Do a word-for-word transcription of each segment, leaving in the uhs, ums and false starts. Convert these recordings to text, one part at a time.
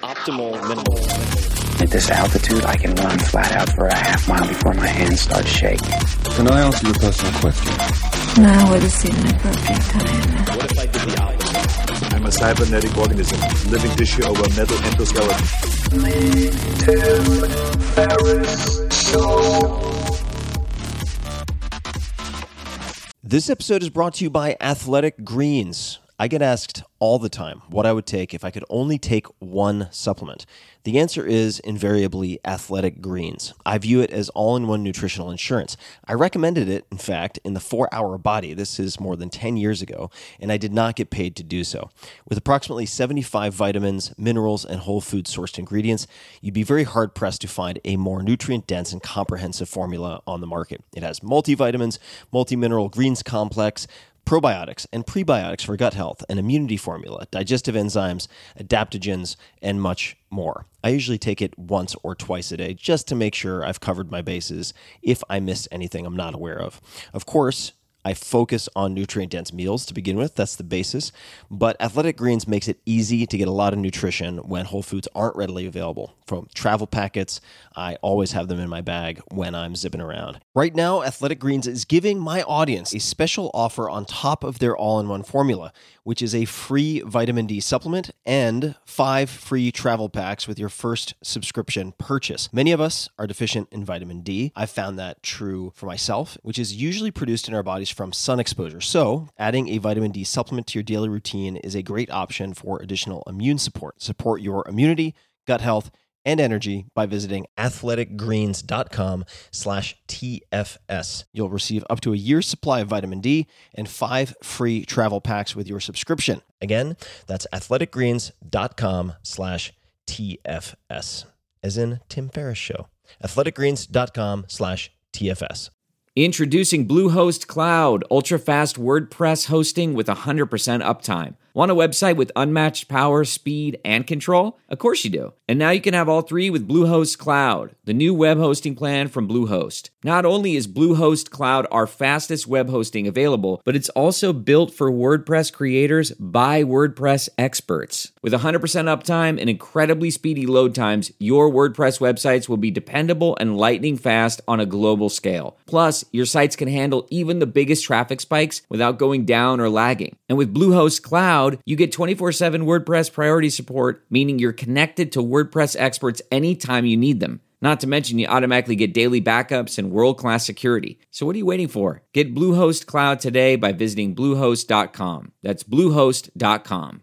optimal minimal. At this altitude, I can run flat out for a half mile before my hands start shaking. Can I ask you a personal question? Now would seem an appropriate time. What if I did the opposite? I'm a cybernetic organism, living tissue over metal endoskeleton. This episode is brought to you by Athletic Greens. I get asked all the time what I would take if I could only take one supplement. The answer is invariably Athletic Greens. I view it as all-in-one nutritional insurance. I recommended it, in fact, in the four hour Body. This is more than ten years ago, and I did not get paid to do so. With approximately seventy-five vitamins, minerals, and whole food sourced ingredients, you'd be very hard-pressed to find a more nutrient-dense and comprehensive formula on the market. It has multivitamins, multi-mineral greens complex, probiotics and prebiotics for gut health, an immunity formula, digestive enzymes, adaptogens, and much more. I usually take it once or twice a day just to make sure I've covered my bases if I missed anything I'm not aware of. Of course, I focus on nutrient-dense meals to begin with. That's the basis. But Athletic Greens makes it easy to get a lot of nutrition when whole foods aren't readily available. From travel packets, I always have them in my bag when I'm zipping around. Right now, Athletic Greens is giving my audience a special offer on top of their all-in-one formula, which is a free vitamin D supplement and five free travel packs with your first subscription purchase. Many of us are deficient in vitamin D. I've found that true for myself, which is usually produced in our bodies from sun exposure. So adding a vitamin D supplement to your daily routine is a great option for additional immune support. Support your immunity, gut health, and energy by visiting athleticgreens.com slash TFS. You'll receive up to a year's supply of vitamin D and five free travel packs with your subscription. Again, that's athleticgreens.com slash TFS, as in Tim Ferriss Show. athleticgreens.com slash TFS. Introducing Bluehost Cloud, ultra-fast WordPress hosting with one hundred percent uptime. Want a website with unmatched power, speed, and control? Of course you do. And now you can have all three with Bluehost Cloud, the new web hosting plan from Bluehost. Not only is Bluehost Cloud our fastest web hosting available, but it's also built for WordPress creators by WordPress experts. With one hundred percent uptime and incredibly speedy load times, your WordPress websites will be dependable and lightning fast on a global scale. Plus, your sites can handle even the biggest traffic spikes without going down or lagging. And with Bluehost Cloud, you get twenty-four seven WordPress priority support, meaning you're connected to WordPress experts anytime you need them. Not to mention, you automatically get daily backups and world-class security. So what are you waiting for? Get Bluehost Cloud today by visiting bluehost dot com. That's bluehost dot com.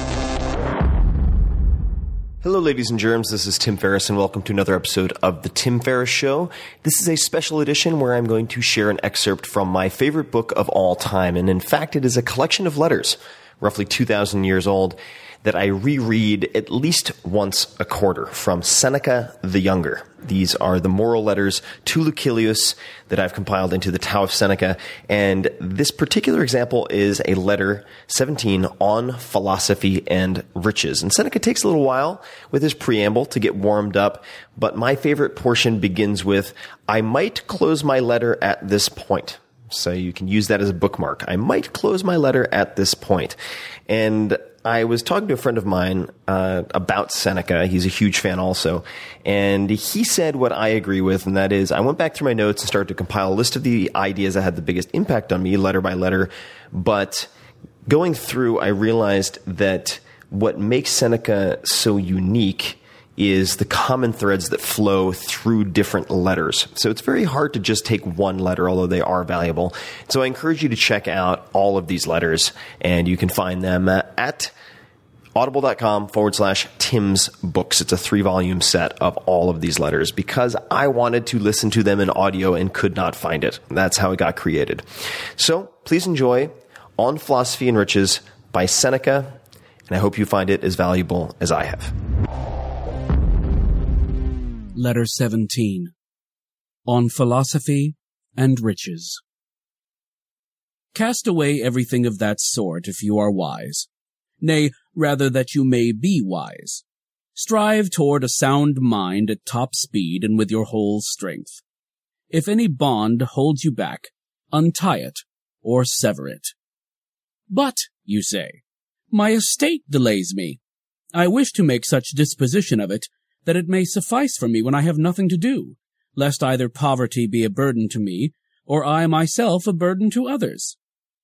Hello, ladies and germs. This is Tim Ferriss, and welcome to another episode of The Tim Ferriss Show. This is a special edition where I'm going to share an excerpt from my favorite book of all time. And in fact, it is a collection of letters, roughly two thousand years old, that I reread at least once a quarter from Seneca the Younger. These are the moral letters to Lucilius that I've compiled into the Tao of Seneca. And this particular example is a letter seventeen on philosophy and riches. And Seneca takes a little while with his preamble to get warmed up, but my favorite portion begins with, "I might close my letter at this point." So you can use that as a bookmark. I might close my letter at this point. And I was talking to a friend of mine uh, about Seneca. He's a huge fan also. And he said what I agree with, and that is I went back through my notes and started to compile a list of the ideas that had the biggest impact on me, letter by letter. But going through, I realized that what makes Seneca so unique is the common threads that flow through different letters. So it's very hard to just take one letter, although they are valuable. So I encourage you to check out all of these letters, and you can find them at audible.com forward slash Tim's Books. It's a three-volume set of all of these letters because I wanted to listen to them in audio and could not find it. That's how it got created. So please enjoy On Philosophy and Riches by Seneca, and I hope you find it as valuable as I have. Letter seventeen. On Philosophy and Riches. Cast away everything of that sort if you are wise. Nay, rather that you may be wise. Strive toward a sound mind at top speed and with your whole strength. If any bond holds you back, untie it or sever it. But, you say, my estate delays me. I wish to make such disposition of it that it may suffice for me when I have nothing to do, lest either poverty be a burden to me, or I myself a burden to others.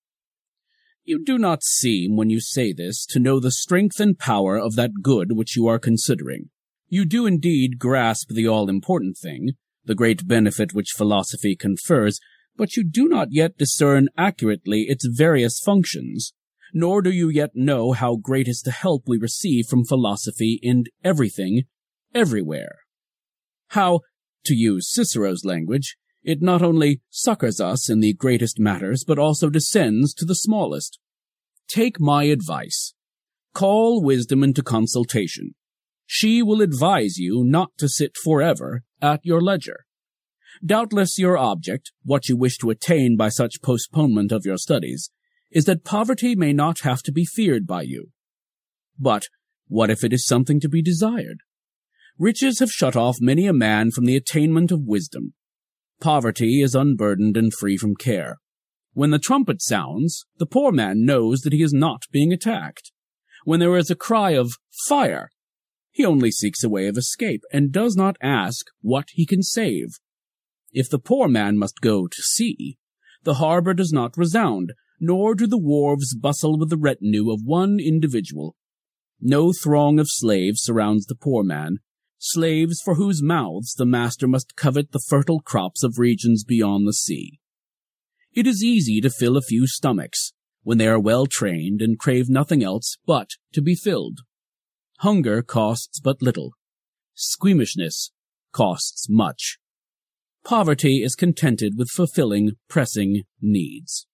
You do not seem, when you say this, to know the strength and power of that good which you are considering. You do indeed grasp the all-important thing, the great benefit which philosophy confers, but you do not yet discern accurately its various functions, nor do you yet know how great is the help we receive from philosophy in everything, everywhere. How, to use Cicero's language, it not only succors us in the greatest matters, but also descends to the smallest. Take my advice. Call wisdom into consultation. She will advise you not to sit forever at your leisure. Doubtless your object, what you wish to attain by such postponement of your studies, is that poverty may not have to be feared by you. But what if it is something to be desired? Riches have shut off many a man from the attainment of wisdom. Poverty is unburdened and free from care. When the trumpet sounds, the poor man knows that he is not being attacked. When there is a cry of fire, he only seeks a way of escape and does not ask what he can save. If the poor man must go to sea, the harbor does not resound, nor do the wharves bustle with the retinue of one individual. No throng of slaves surrounds the poor man, slaves for whose mouths the master must covet the fertile crops of regions beyond the sea. It is easy to fill a few stomachs, when they are well trained and crave nothing else but to be filled. Hunger costs but little. Squeamishness costs much. Poverty is contented with fulfilling pressing needs.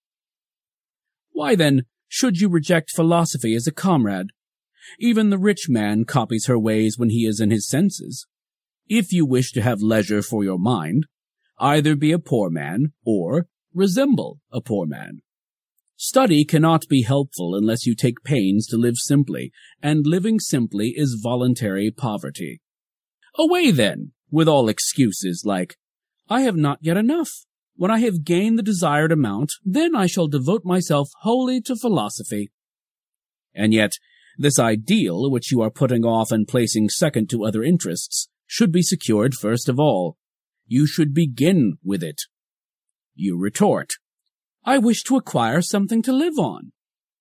Why, then, should you reject philosophy as a comrade? Even the rich man copies her ways when he is in his senses. If you wish to have leisure for your mind, either be a poor man or resemble a poor man. Study cannot be helpful unless you take pains to live simply, and living simply is voluntary poverty. Away, then, with all excuses like, I have not yet enough. When I have gained the desired amount, then I shall devote myself wholly to philosophy. And yet, this ideal, which you are putting off and placing second to other interests, should be secured first of all. You should begin with it. You retort, I wish to acquire something to live on.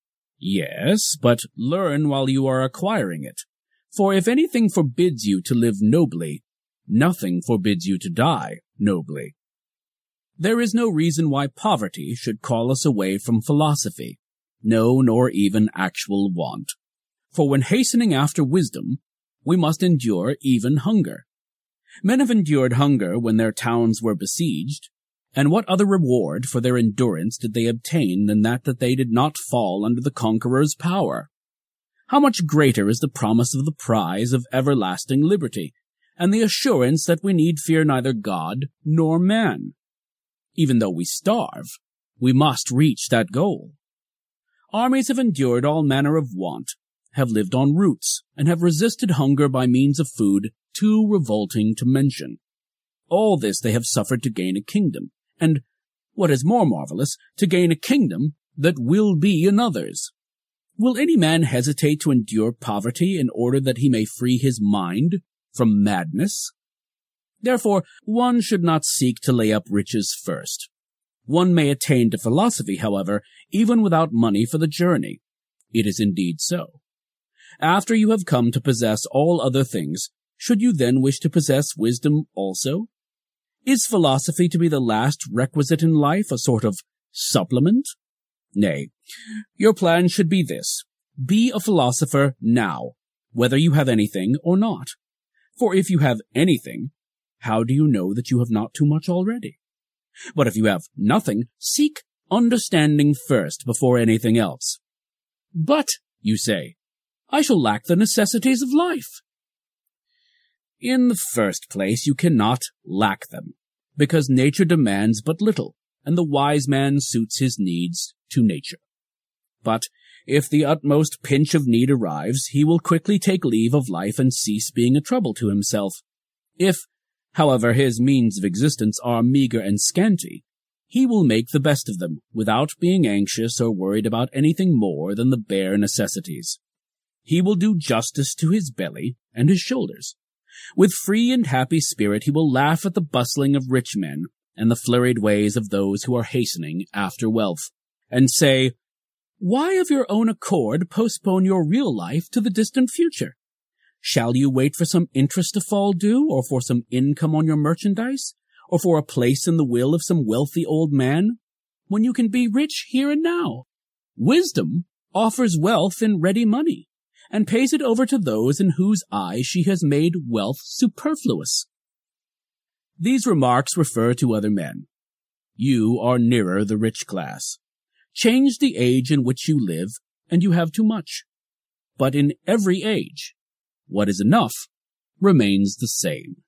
Yes, but learn while you are acquiring it. For if anything forbids you to live nobly, nothing forbids you to die nobly. There is no reason why poverty should call us away from philosophy, no, nor even actual want. For when hastening after wisdom, we must endure even hunger. Men have endured hunger when their towns were besieged, and what other reward for their endurance did they obtain than that that they did not fall under the conqueror's power? How much greater is the promise of the prize of everlasting liberty, and the assurance that we need fear neither God nor man. Even though we starve, we must reach that goal. Armies have endured all manner of want, have lived on roots, and have resisted hunger by means of food too revolting to mention. All this they have suffered to gain a kingdom, and, what is more marvelous, to gain a kingdom that will be another's. Will any man hesitate to endure poverty in order that he may free his mind from madness? Therefore, one should not seek to lay up riches first. One may attain to philosophy, however, even without money for the journey. It is indeed so. After you have come to possess all other things, should you then wish to possess wisdom also? Is philosophy to be the last requisite in life, a sort of supplement? Nay, your plan should be this. Be a philosopher now, whether you have anything or not. For if you have anything, how do you know that you have not too much already? But if you have nothing, seek understanding first before anything else. But, you say, I shall lack the necessities of life. In the first place, you cannot lack them, because nature demands but little, and the wise man suits his needs to nature. But if the utmost pinch of need arrives, he will quickly take leave of life and cease being a trouble to himself. If, however, his means of existence are meager and scanty, he will make the best of them, without being anxious or worried about anything more than the bare necessities. he will do justice to his belly and his shoulders. With free and happy spirit he will laugh at the bustling of rich men and the flurried ways of those who are hastening after wealth, and say, "Why of your own accord postpone your real life to the distant future? Shall you wait for some interest to fall due, or for some income on your merchandise, or for a place in the will of some wealthy old man, when you can be rich here and now? Wisdom offers wealth in ready money, and pays it over to those in whose eyes she has made wealth superfluous." These remarks refer to other men. You are nearer the rich class. Change the age in which you live, and you have too much. But in every age, what is enough remains the same.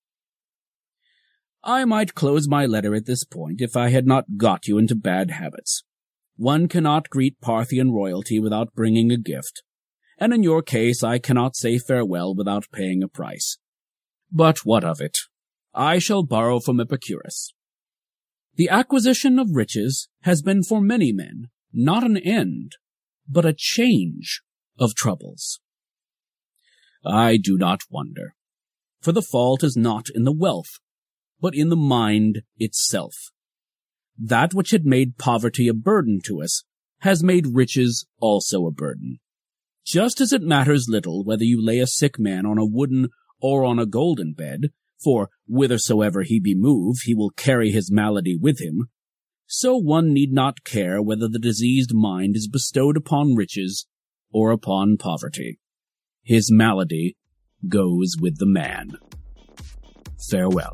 I might close my letter at this point if I had not got you into bad habits. One cannot greet Parthian royalty without bringing a gift, and in your case I cannot say farewell without paying a price. But what of it? I shall borrow from Epicurus. The acquisition of riches has been for many men not an end, but a change of troubles. I do not wonder, for the fault is not in the wealth, but in the mind itself. That which had made poverty a burden to us has made riches also a burden. Just as it matters little whether you lay a sick man on a wooden or on a golden bed, for whithersoever he be moved, he will carry his malady with him, so one need not care whether the diseased mind is bestowed upon riches or upon poverty. His malady goes with the man. Farewell.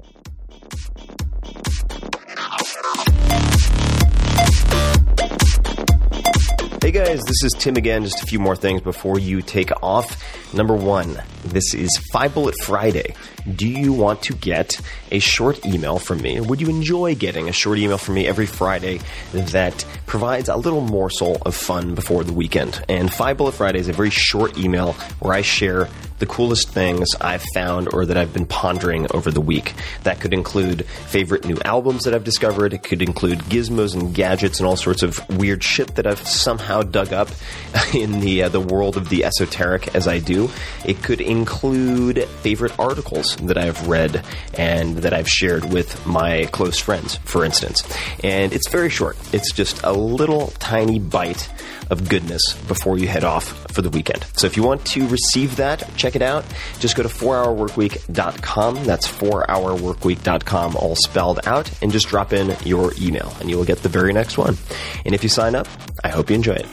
Hey guys, this is Tim again. Just a few more things before you take off. Number one, this is Five Bullet Friday. Do you want to get a short email from me? Would you enjoy getting a short email from me every Friday that provides a little morsel of fun before the weekend? And Five Bullet Friday is a very short email where I share the coolest things I've found or that I've been pondering over the week. That could include favorite new albums that I've discovered. It could include gizmos and gadgets and all sorts of weird shit that I've somehow dug up in the uh, the world of the esoteric as I do. It could include favorite articles that I've read and that I've shared with my close friends, for instance. And it's very short. It's just a little tiny bite of goodness before you head off for the weekend. So if you want to receive that, check it out. Just go to four hour work week dot com. That's four hour work week dot com, all spelled out, and just drop in your email, and you will get the very next one. And if you sign up, I hope you enjoy it.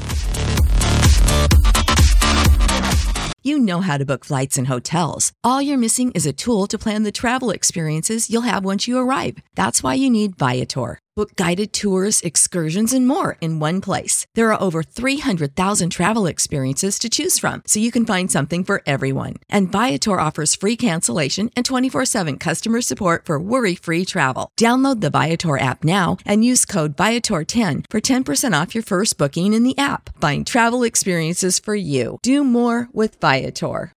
You know how to book flights and hotels. All you're missing is a tool to plan the travel experiences you'll have once you arrive. That's why you need Viator. Book guided tours, excursions, and more in one place. There are over three hundred thousand travel experiences to choose from, so you can find something for everyone. And Viator offers free cancellation and twenty-four seven customer support for worry-free travel. Download the Viator app now and use code Viator ten for ten percent off your first booking in the app. Find travel experiences for you. Do more with Viator.